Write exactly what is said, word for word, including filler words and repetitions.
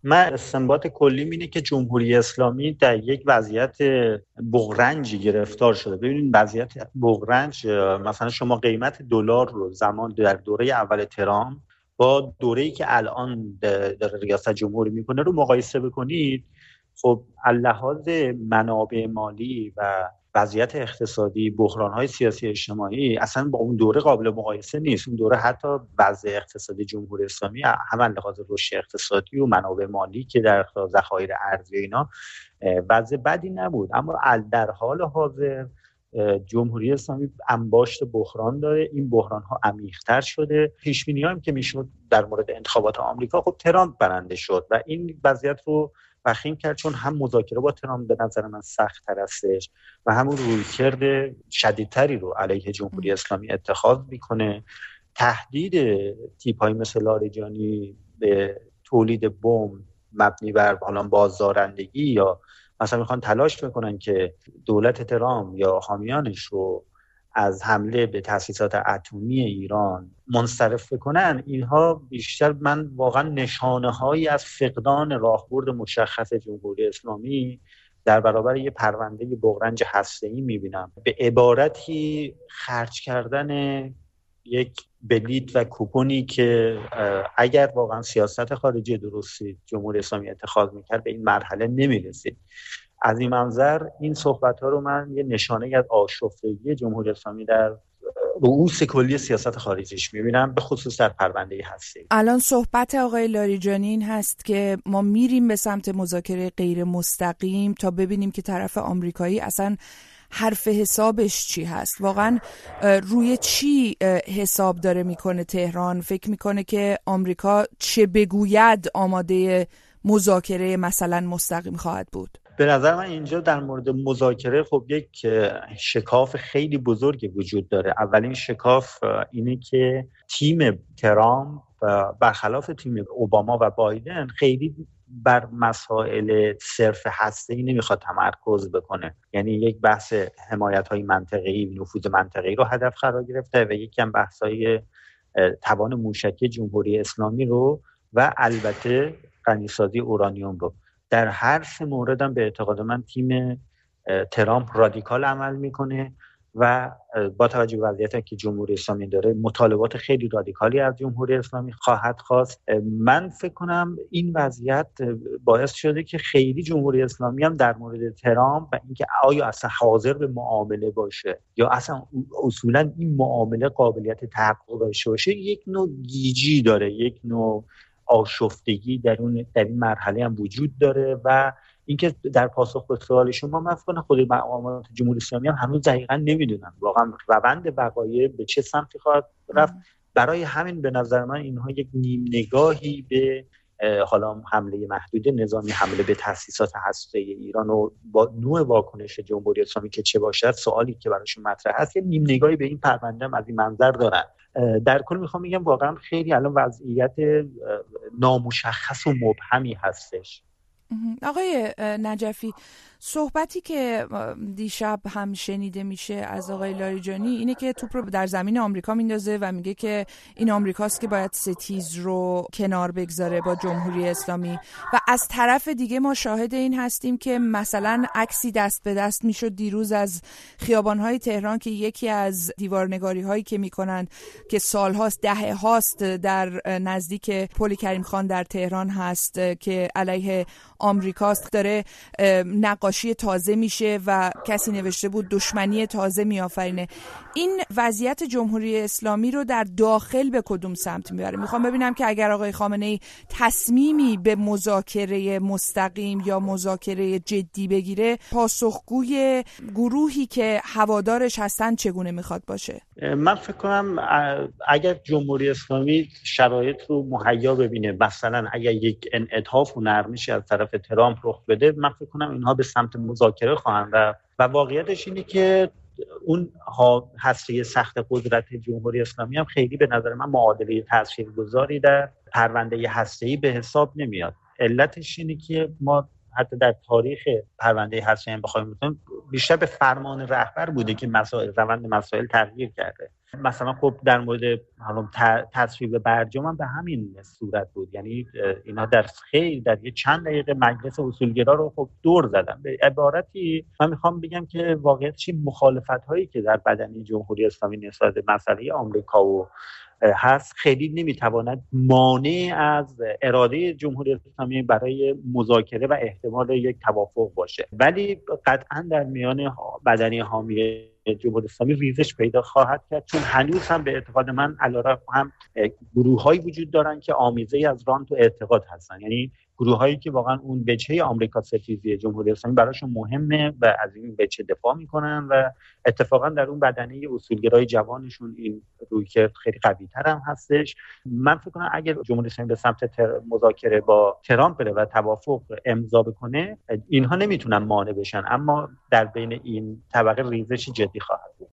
من استنباط کلیم اینه که جمهوری اسلامی در یک وضعیت بغرنجی گرفتار شده. ببینید وضعیت بغرنج، مثلا شما قیمت دلار رو زمان در دوره اول ترامپ با دوره‌ای که الان در ریاست جمهوری میکنه رو مقایسه بکنید، خب لحاظ منابع مالی و وضعیت اقتصادی، بحران‌های سیاسی اجتماعی اصلا با اون دوره قابل مقایسه نیست. اون دوره حتی وضع اقتصادی جمهوری اسلامی هم لحاظ رشد اقتصادی و منابع مالی که در ذخایر ارزی اینا وضع بدی نبود، اما در حال حاضر جمهوری اسلامی انباشت بحران داره. این بحران‌ها عمیق‌تر شده. پیش‌بینی‌ها هم که میشد در مورد انتخابات آمریکا، خب ترامپ برنده شد و این وضعیت رو وخیم کرد، چون هم مذاکره با ترامپ به نظر من سخت‌تر هستش و همون رویکرد شدیدتری رو علیه جمهوری اسلامی اتخاذ میکنه. تهدید تیپ‌های مثل لاریجانی به تولید بمب مبنی بر حالا بازدارندگی، یا مثلا میخوان تلاش میکنن که دولت ترامپ یا حامیانش رو از حمله به تأسیسات اتمی ایران منصرف بکنن، اینها بیشتر من واقعا نشانه هایی از فقدان راهبرد مشخص جمهوری اسلامی در برابر یه پرونده بغرنج هسته‌ای میبینم. به عبارتی خرج کردن یک بلیت و کوپونی که اگر واقعا سیاست خارجی درستی جمهوری اسلامی اتخاذ میکرد به این مرحله نمیرسید. از این منظر این صحبت‌ها رو من یه نشانه از آشفتگی جمهوری اسلامی در رؤوس کلی سیاست خارجیش می‌بینم، به خصوص در پرونده هسته‌ای. الان صحبت آقای لاریجانی این هست که ما میریم به سمت مذاکره غیر مستقیم تا ببینیم که طرف آمریکایی اصلا حرف حسابش چی هست، واقعا روی چی حساب داره میکنه تهران. فکر میکنه که آمریکا چه بگوید آماده مذاکره مثلا مستقیم خواهد بود؟ به نظر من اینجا در مورد مذاکره خب یک شکاف خیلی بزرگی وجود داره. اولین شکاف اینه که تیم ترامپ برخلاف تیم اوباما و بایدن خیلی بر مسائل صرف هسته‌ای نمیخواد تمرکز بکنه. یعنی یک بحث حمایت‌های منطقه‌ای، نفوذ منطقه‌ای رو هدف قرار گرفته و یک کم بحث‌های توان موشکی جمهوری اسلامی رو و البته غنیسازی اورانیوم رو. در هر سه مورد هم به اعتقاد من تیم ترامپ رادیکال عمل میکنه و با توجه به وضعیتی که جمهوری اسلامی داره مطالبات خیلی رادیکالی از جمهوری اسلامی خواهد خواست. من فکر کنم این وضعیت باعث شده که خیلی جمهوری اسلامی هم در مورد ترامپ و اینکه آیا اصلا حاضر به معامله باشه یا اصلا اصولا این معامله قابلیت تحقق داشته باشه، یک نوع گیجی داره، یک نوع آشفتگی در اون در این مرحله هم وجود داره. و اینکه در پاسخ به سوال شما من فکر کنم خود مقامات جمهوری اسلامی هم هنوز دقیقاً نمیدونن واقعا روند وقایع به چه سمتی خواهد رفت. برای همین به نظر من اینها یک نیم نگاهی به حالا حمله محدود نظامی، حمله به تأسیسات هسته‌ای ایران و با نوع واکنش جمهوری اسلامی که چه باشد، سوالی که براشون مطرح هست، یه نیم نگاهی به این پرونده هم از این منظر دارن. در کل میخوام بگم واقعا خیلی الان وضعیت نامشخص و مبهمی هستش. آقای نجفی، صحبتی که دیشب هم شنیده میشه از آقای لاریجانی اینه که توپ رو در زمین آمریکا میندازه و میگه که این آمریکاست که باید ستیز رو کنار بگذاره با جمهوری اسلامی، و از طرف دیگه ما شاهد این هستیم که مثلا عکسی دست به دست میشد دیروز از خیابان‌های تهران که یکی از دیوارنگاری هایی که میکنند که سالهاست، دهه هاست در نزدیک پل کریم خان در تهران هست که علیه آمریکاست، داره نقاشی تازه میشه و کسی نوشته بود دشمنی تازه میآفرینه. این وضعیت جمهوری اسلامی رو در داخل به کدوم سمت میبره؟ میخوام ببینم که اگر آقای خامنه‌ای تصمیمی به مذاکره مستقیم یا مذاکره جدی بگیره، پاسخگوی گروهی که هوادارش هستن چگونه میخواد باشه؟ من فکر کنم اگر جمهوری اسلامی شرایط رو مهیا ببینه، مثلا اگر یک انعطاف و نرمشی از طرف ترامپ رخ بده، من فکر کنم اینها به سمت مذاکره خواهند رفت. و واقعیتش اینه که اون هسته سخت قدرت جمهوری اسلامی هم خیلی به نظر من معادله تاثیرگذاری در پرونده هسته‌ای به حساب نمیاد. علتش اینه که ما حتی در تاریخ پرونده هسته‌ای بخوایم بگیم بیشتر به فرمان رهبر بوده که مسائل روند مسائل تغییر کرده. مثلا خب در مورد همون تصویب برجام هم به همین صورت بود، یعنی اینا در خیلی در یه چند دقیقه مجلس اصولگرا رو خب دور زدن. به عبارتی من میخوام بگم که واقعیتش مخالفت هایی که در بدنه جمهوری اسلامی نسبت به مسئله آمریکا و هست خیلی نمیتواند مانع از اراده جمهوری اسلامی برای مذاکره و احتمال یک توافق باشه، ولی قطعا در میان بدنه حامی جمهوری اسلامی ریزش پیدا خواهد کرد، چون هنوز هم به اعتقاد من علیرغم هم گروه‌هایی وجود دارن که آمیزه از رانت و اعتقاد هستن، یعنی گروه‌هایی که واقعا اون بچه آمریکا ستیزی جمهوری اسلامی براشون مهمه و از این بچه دفاع میکنن و اتفاقا در اون بدنه اصولگرای جوانشون این رویکرد خیلی قوی‌تر هم هستش. من فکر کنم اگر جمهوری اسلامی به سمت مذاکره با ترامپ بره و توافق امضا بکنه، اینها نمیتونن مانع بشن، اما در بین این طبقه ریزشی جدی خواهد بود.